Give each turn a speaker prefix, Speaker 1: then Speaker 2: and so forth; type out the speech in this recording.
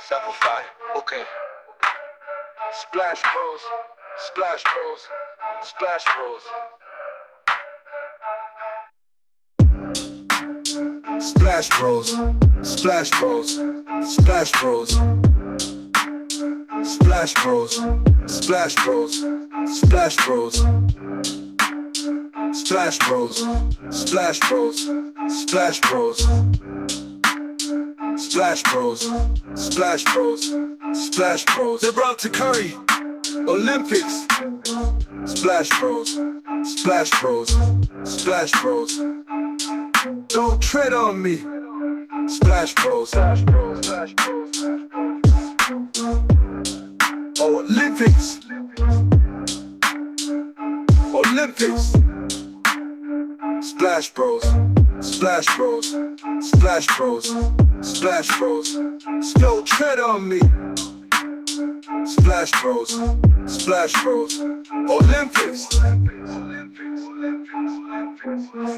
Speaker 1: Simplify. Okay. Splash Bros. Splash Bros. Splash Bros. Splash Bros. Splash Bros. Splash Bros. Splash Bros. Splash Bros. Splash Bros. Splash Bros. Splash Bros. Splash Bros. Splash Bros. Splash Bros. Splash Bros. They're brought to Curry Olympics. Splash Bros. Splash Bros. Splash Bros. Don't tread on me. Splash Bros. Splash Bros. Splash Bros. Olympics. Olympics. Splash Bros. Splash Bros. Splash Bros. Splash Bros. Don't tread on me. Splash Bros. Splash Bros. Olympics.